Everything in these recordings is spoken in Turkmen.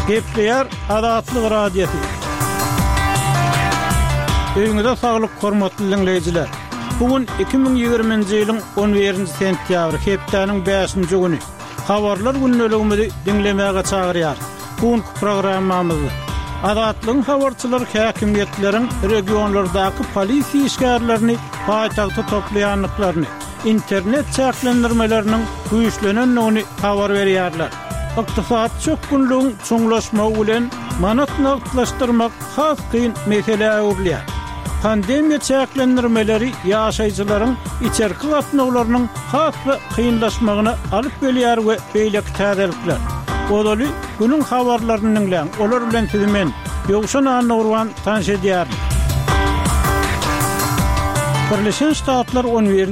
Gepleyer Adatlyk radiosu. Öňüňizde saglyk hormatly dinleýijiler. Bugün 2020-nji ýylyň 11-nji sentýabr, hepdeniň 5-nji güni. Habarlar günneligimizi dinlemäge çagyrýar. Bugünkü programmamyzda Adatlyň habarçylar häkimiyetlerin regionlardaky polisiýa işgärlerini paýtagtda toplaýanlyklaryny, internet çäklendirmeleriniň güýçlenenligini habar berýärler. Iqtisat çökünlüğün çoňlaşmagy bilen manat nagtlaşdyrmak has kyn mesele öwrülýär. Pandemiýa çäklendirmeleri ýaşaýjylaryň içerki gatnawlarynyň has kynlaşmagyna alyp gelýär we beýlek täzelikler. Odaly günüň habarlaryny dinleň. Olar bilen sizimen Ýogşan Anurwan tanış edýär. Birleşen Ştatlar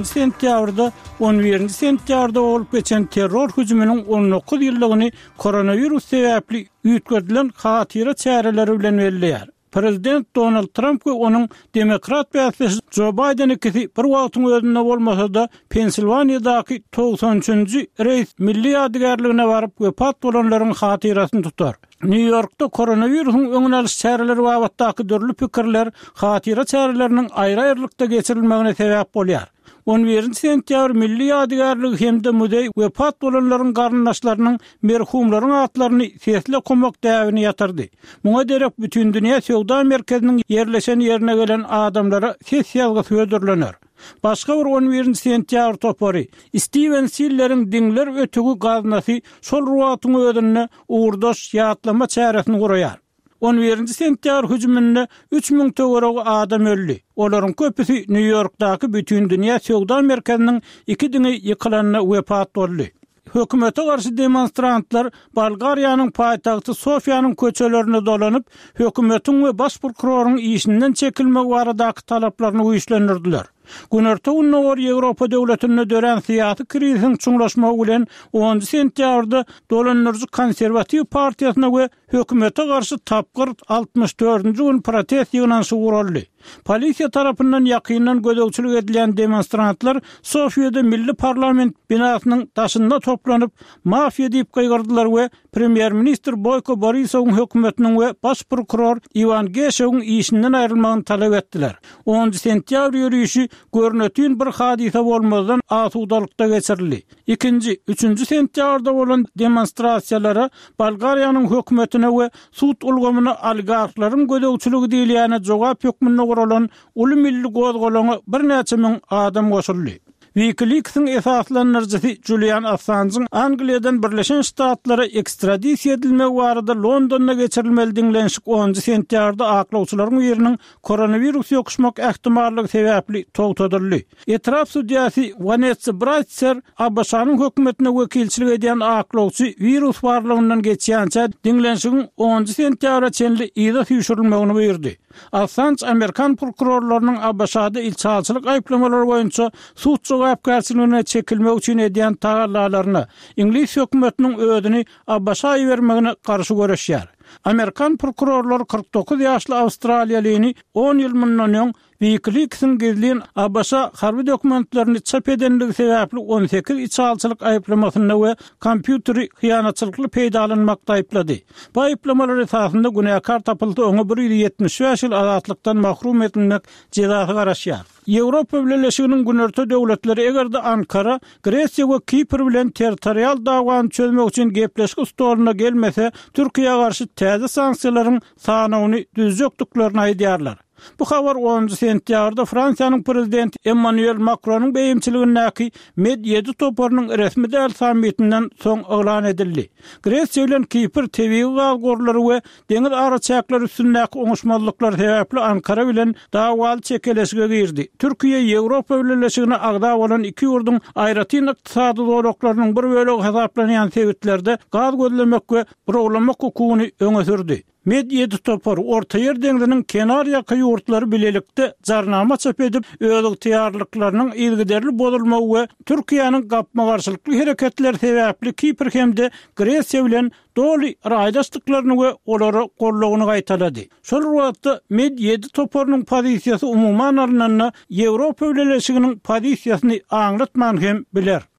11-nji sentýabrda bolup geçen terror hüjüminiň 19 ýyllygyny koronavirus sebäpli ýetgirilen hatyra çäreleri bilen belleýär. Prezident Donald Trump we onuň demokrat başçysy Joe Biden ikisi bir wagtyň özünde bolmasa-da Pensilvaniýadaky 93-nji reis milli ýadygärligine baryp wepat bolanlaryň hatyrasyny tutar. New York'ta koronavirusyň öňüne alyş çäreleri babatdaky dörli pikirler hatyra çäreleriniň aýry-aýrylykda geçirilmegine sebäp bolýar. 11-nji sentýabr milli ýadygärligi hemde müdey wepat bolanlaryň garyndaşlarynyň merhumlaryň atlaryny sesle komak däwini ýatyrdy. Muňa derek bütün dünýä sowda merkeziniň yerleşen ýerine gelen adamlara ses ýazgysy ödürlenir. Başga bir 11-nji sentýabr topary Steven Sillerin diňler ötügi gaznasy şol ruwatyň ödünne uğurdaş ýatlama çäresini guraýar. 11-nji sentýabr hüjüminde 3000 töwereg adam öldü. Olaryň köpüsi New York'daky bütün dünýä sowda merkeziniň iki diňi ýykylanyna wepat boldy. Hökümete garşy demonstrantlar Bolgariýanyň paýtagty Sofiýanyň köçelerini dolanyp, hökümetiň we baş prokuroryň işinden çekilmek baradaky talaplaryny güýçlendirdiler. Günertä unnawar Ýewropa döwletlerine dören syýasy krizisiň çuňlaşmagy bilen 10-njy sentýabrda dolanýarjy konserwatiw partiýasyna we hökümete garşy tapgyr 64-nji gün protest ýygnanşy guruldy. Polisiýa tarapyndan ýakyndan gödökçilik edilen demonstrantlar Sofiýada milli parlament binasynyň daşynda toplanyp mafiýa diýip gaýgyrdylar we premier minister Boyko Borisowyň hökümetiniň we baş prokuror Ivan Geshewiň işinden aýrylmagyny talap etdiler. 10-njy sentýabr ýürüýüşi görnetýän bir hadisa bolmadan asuwdalykda geçirildi. 2-nji, 3-nji sentýabrda bolan demonstrasiýalara Bolgariýanyň hökümetine we sud ulgamyna oligarklaryň gödökçiligi diýilýäne jogap hökmüne guralan uly milli gozgolany bir näçe min adam goşuldy. Wikileaks'ın esaslanırcısı Julian Assange'ın Angliýadan Birleşen Ştatlara ekstradisiýa edilmek barada Londonda geçirilmeli dinlenşik 10-njy sentýabrda aklawçylaryň ýeriniň koronavirus ýokuşmak ähtimallygy sebäpli togtadyldy. Etraf sudiýasy Vanessa Bratzer Abbasanyň hökümetine wekilçilik edýän aklawçy virus barlygyndan geçýänçä dinlenşigiň 10-njy sentýabra çenli ýa-da ýüşürilmegini buyurdy. Assange Amerikan prokurorlarynyň Abbasada ilçalçylyk aýplamalary boýunça suç jogapkärçiligine çekilmek üçin edýän tagallalaryny Ingliz hökümetiniň ödüni Abbasa bermegine garşy göreşýär. Amerikan prokurorlary 49 ýaşly Awstraliýalyny 10 ýyl mundan öň Wikileaks'ın gizlin Abbasa harby dokumentlerini çap edenligi sebäpli 18 içalçylyk aýplamasyna we kompýuteri hyýanatçylykly peýdalanmakda aýplady. Bu aýplamalar esasında günäkar tapyldy, oňa 175 ýyl azatlykdan mahrum edilmek jezasy garaşýar. Ýewropa Birleşiginiň günertä döwletleri egerde Ankara, Gresiýa we Kipr bilen territorial dagwany çözmek üçin gepleşik stoluna gelmese, Türkiýe garşy täze sanksiýalaryň sanawyny düzjekdiklaryny aýdýarlar. Bu habar 10-njy sentýabrda Fransiýanyň prezidenti Emmanuel Macronyň beýimçiligindäki Med7 toparynyň resmi däl sammitinden soň elan edildi. Gresiýa bilen Kipr tebii gagorlary we deňiz araçaklar üstündäki oňuşmazlyklar sebäpli Ankara bilen dagwaly çekeleşige girdi. Türkiýe Ýewropa Birleşigine agda bolan iki ýurduň aýratyn ykdysady zowlaklarynyň bir bölegi hesaplanýan sebetlerde gaz gözlemek we programlamak hukugyny öňe sürdi. Med7 topar orta yer deňiziniň kenar ýaky ýurtlary bilelikde jarnama çap edip özüň tiýarlyklarynyň ilgiderli bolmagy we Türkiýanyň gapma garşylykly hereketler sebäpli Kipr hemde Gresiýa bilen doly raýdaşlyklaryny we olary gollagyny gaýtalady. Şol wagtda Med7 toparynyň pozisiýasy umumyň alnanda Ýewropa Birleşiginiň pozisiýasyny aňlatman hem biler.